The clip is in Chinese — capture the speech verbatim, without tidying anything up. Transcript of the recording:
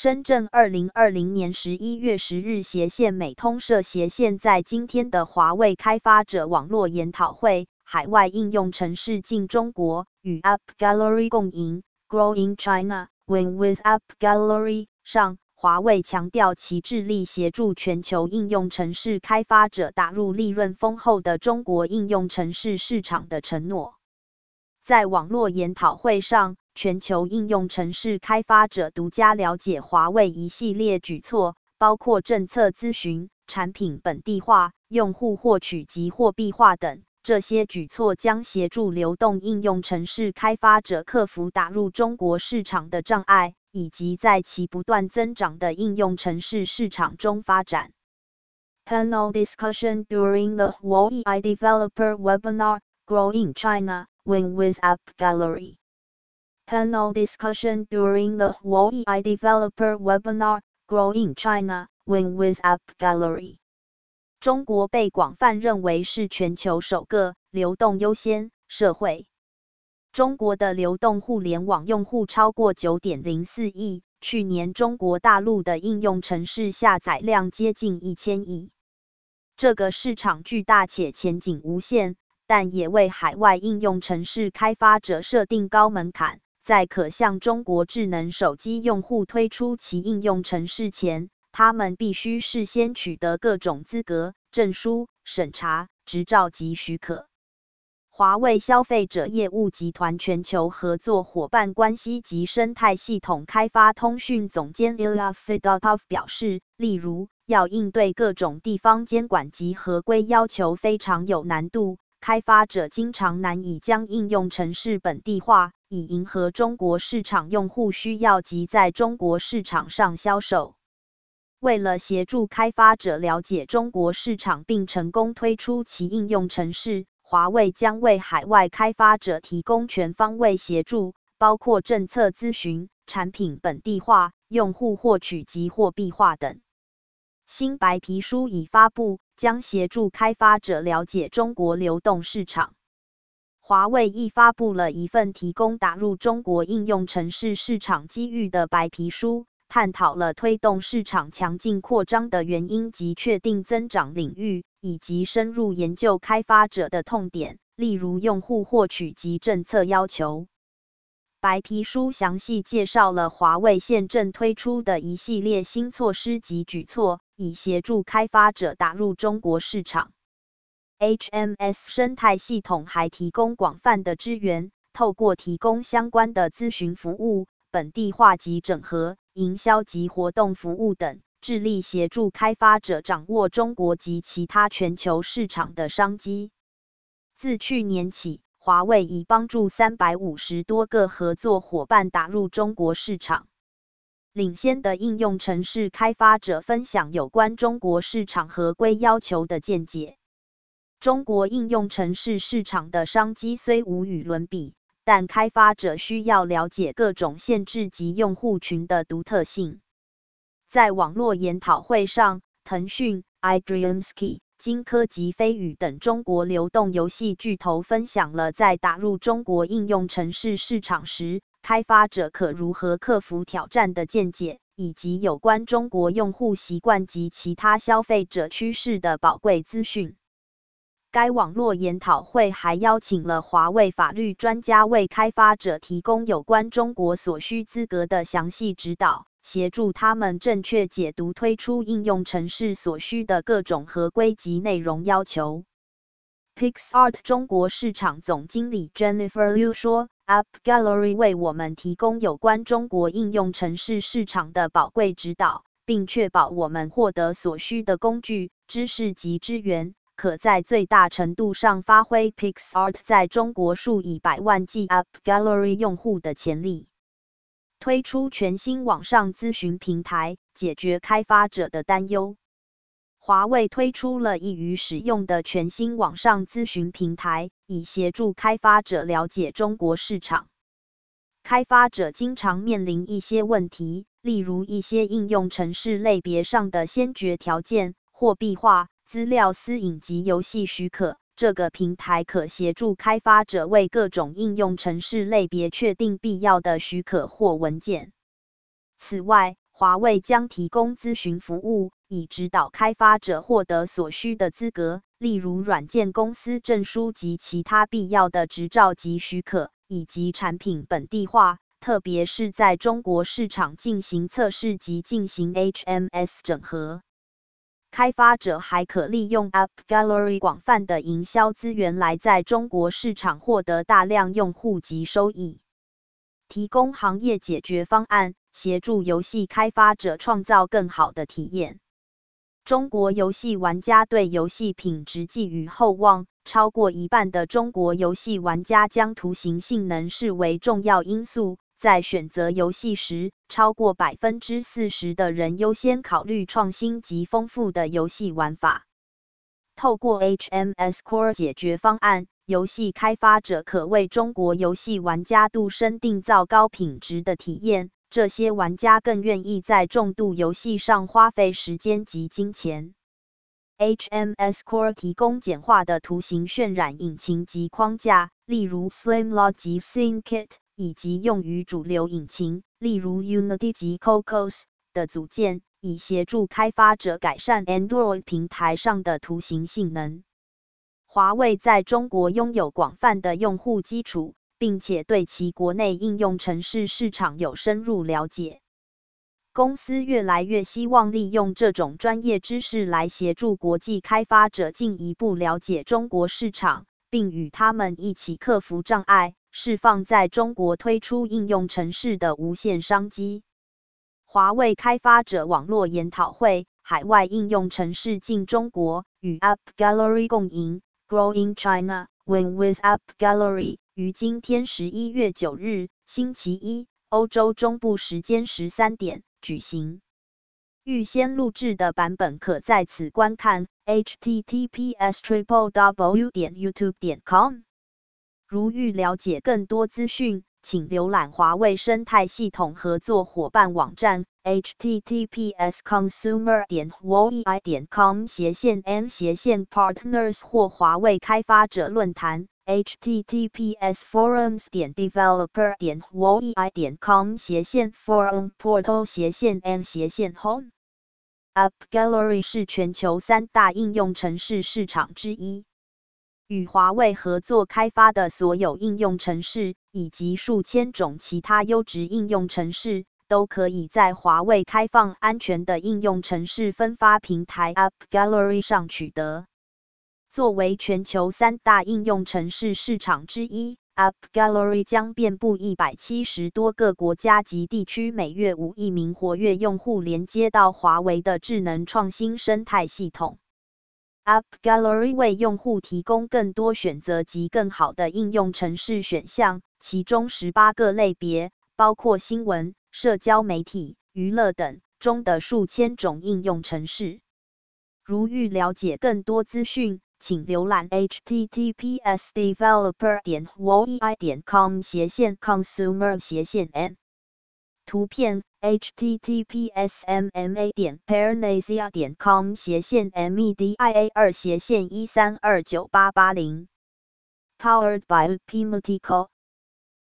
深圳二零二零年十一月十日斜线美通社斜线在今天的华为开发者网络研讨会海外应用程式进中国与 App Gallery 共赢 Grow in China, Win with App Gallery 上，华为强调其致力协助全球应用程式开发者打入利润丰厚的中国应用程式市场的承诺。在网络研讨会上，全球应用程式开发者独家了解华为一系列举措，包括政策咨询、产品本地化、用户获取及货币化等。这些举措将协助流动应用程式开发者克服打入中国市场的障碍，以及在其不断增长的应用程式市场中发展。Panel discussion during the Huawei Developer Webinar, Grow in China, Win with App Gallery. Panel discussion during the Huawei Developer Webinar, Grow in China, Win with App Gallery. 中国被广泛认为是全球首个流动优先社会。中国的流动互联网用户超过 九点零四亿，去年中国大陆的应用程式下载量接近一千亿。这个市场巨大且前景无限，但也为海外应用程式开发者设定高门槛。在可向中国智能手机用户推出其应用程式前，他们必须事先取得各种资格、证书、审查、执照及许可。华为消费者业务集团全球合作伙伴关系及生态系统开发通讯总监 Ilya Fedotov 表示，例如，要应对各种地方监管及合规要求非常有难度，开发者经常难以将应用程式本地化，以迎合中国市场用户需要及在中国市场上销售。为了协助开发者了解中国市场并成功推出其应用程式，华为将为海外开发者提供全方位协助，包括政策咨询、产品本地化、用户获取及货币化等。新白皮书已发布，将协助开发者了解中国流动市场。华为亦发布了一份提供打入中国应用程式市场机遇的白皮书，探讨了推动市场强劲扩张的原因及确定增长领域，以及深入研究开发者的痛点，例如用户获取及政策要求。白皮书详细介绍了华为现正推出的一系列新措施及举措，以协助开发者打入中国市场。H M S 生态系统还提供广泛的支援，透过提供相关的咨询服务、本地化及整合、营销及活动服务等，致力协助开发者掌握中国及其他全球市场的商机。自去年起，华为已帮助三百五十多个合作伙伴打入中国市场。领先的应用程式开发者分享有关中国市场合规要求的见解。中国应用程式市场的商机虽无与伦比，但开发者需要了解各种限制及用户群的独特性。在网络研讨会上，腾讯、iDreamSky、金科及飞宇等中国流动游戏巨头分享了在打入中国应用程式市场时，开发者可如何克服挑战的见解，以及有关中国用户习惯及其他消费者趋势的宝贵资讯。该网络研讨会还邀请了华为法律专家为开发者提供有关中国所需资格的详细指导，协助他们正确解读推出应用程式所需的各种合规及内容要求。Pixart 中国市场总经理 Jennifer Liu 说 ，App Gallery 为我们提供有关中国应用程式市场的宝贵指导，并确保我们获得所需的工具、知识及资源，可在最大程度上发挥 Pixart 在中国数以百万计 App Gallery 用户的潜力。推出全新网上咨询平台，解决开发者的担忧。华为推出了易于使用的全新网上咨询平台，以协助开发者了解中国市场。开发者经常面临一些问题，例如一些应用程式类别上的先决条件、货币化、资料私隐及游戏许可。这个平台可协助开发者为各种应用程式类别确定必要的许可或文件。此外， 华为将提供咨询服务，以指导开发者获得所需的资格，例如软件公司证书及其他必要的执照及许可，以及产品本地化，特别是在中国市场进行测试及进行 H M S 整合。开发者还可利用 App Gallery 广泛的营销资源来在中国市场获得大量用户及收益，提供行业解决方案，协助游戏开发者创造更好的体验。中国游戏玩家对游戏品质寄予厚望，超过一半的中国游戏玩家将图形性能视为重要因素。在选择游戏时，超过 百分之四十 的人优先考虑创新及丰富的游戏玩法。透过 H M S Core 解决方案，游戏开发者可为中国游戏玩家度身订造高品质的体验，这些玩家更愿意在重度游戏上花费时间及金钱。H M S Core 提供简化的图形渲染引擎及框架，例如 Slimlog 及 SceneKit， 以及用于主流引擎，例如 Unity 及 Cocos 的组件，以协助开发者改善 Android 平台上的图形性能。华为在中国拥有广泛的用户基础，并且对其国内应用程式市场有深入了解。公司越来越希望利用这种专业知识来协助国际开发者进一步了解中国市场，并与他们一起克服障碍，释放在中国推出应用程式的无限商机。华为开发者网络研讨会海外应用程式进中国与 App Gallery 共赢 Grow in China, Win with App Gallery 于今天十一月九日星期一欧洲中部时间十三点举行。预先录制的版本可在此观看 H T T P S triple w 点 youtube 点 com。 如欲了解更多资讯，请浏览华为生态系统合作伙伴网站 H T T P S consumer 点 huawei 点 com 斜线 n 斜线 partners 或华为开发者论坛 H T T P S forums 点 developer 点 huawei 点 com 斜线 forum portal 斜线 n 斜线 home。 App Gallery 是全球三大应用程式市场之一，与华为合作开发的所有应用程式，以及数千种其他优质应用程式，都可以在华为开放安全的应用程式分发平台 App Gallery 上取得。作为全球三大应用程式市场之一， App Gallery 将遍布一百七十多个国家及地区，每月五亿名活跃用户连接到华为的智能创新生态系统。App Gallery 为用户提供更多选择及更好的应用程式选项，其中十八个类别，包括新闻、社交媒体、娱乐等中的数千种应用程式。如欲了解更多资讯，请浏览 H T T P S developer 点 huawei 点 com 斜线 consumer 斜线 n。 图片 H T T P S M M A 点 parnasia 点 com 斜线 media 二斜线一三二九八八零。 Powered by Pimotico